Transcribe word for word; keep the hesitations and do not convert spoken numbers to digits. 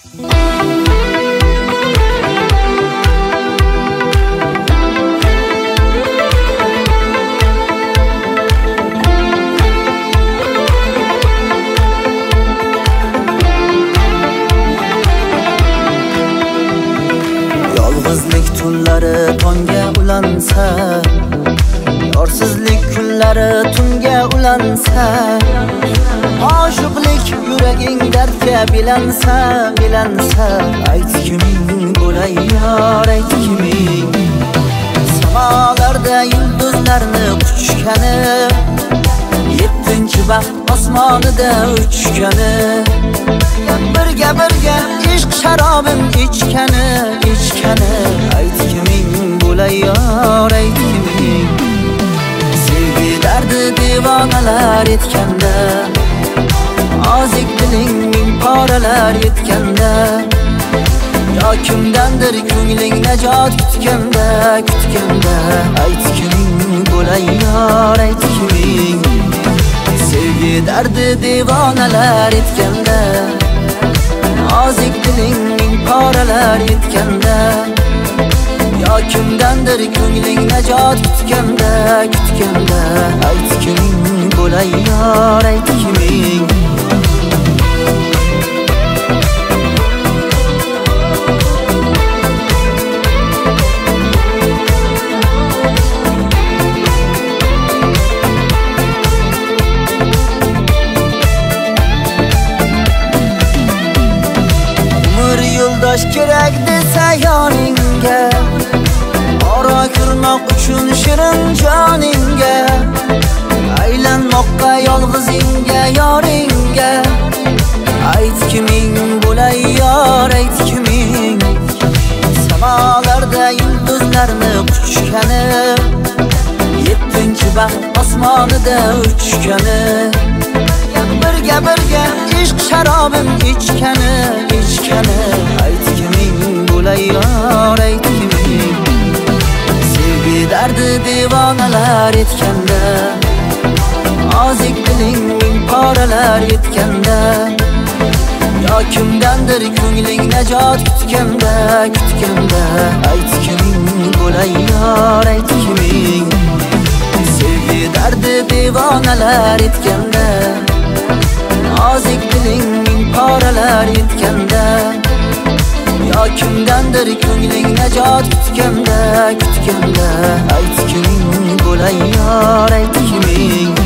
Yolg'izlik tunlari tongga ulansa, yorsizlik kunlari tunga ulansa, oshiqlik yuraging dardga bilansa, bilansa, ayt kiming bo'lay yor, ayt kiming. Samalarda yulduzlarni quchgani, yettinchi baxt osmonida uchgani, birga birga ishq sharobim ichgani, ichgani, ayt kiming bo'lay yor, ayt kiming. Sevgi dardi devonalar etganda, ozik diling ming poralar yetganda, yo kimdandir ko'ngling najot kutganda, kutganda, ayt kiming bo'lay yor, ayt kiming. Sevgi dardi devonalar etganda, ozik diling ming poralar yetganda, yo kimdandir ko'ngling najot kutganda, kutganda, ayt kiming bo'lay yor, ayt kiming. Yo'ldosh kerak desa yoningga, ora kirmoq uchun shirin joningga, aylanmoqqa yolg'izingga yoringga, ayt kiming bo'lay yor, ayt kiming. Samalarda yulduzlarni quchgani, yettinchi baxt osmonida uchgani, birga birga ishq sharobim ichgani, ichgani, ayt kiming bo'lay yor, ayt kiming. Sevgi dardi devonalar etganda, ozik diling ming poralar yetganda, yo kimdandir ko'ngling najot kutganda, kutganda, ayt kiming bo'lay yor, ayt kiming. Sevgi dardi devonalar etganda, ozik diling ming poralar yetganda, yo kimdandir ko'ngling najot kutganda, kutganda, ayt kiming bo'lay yor, ayt kiming.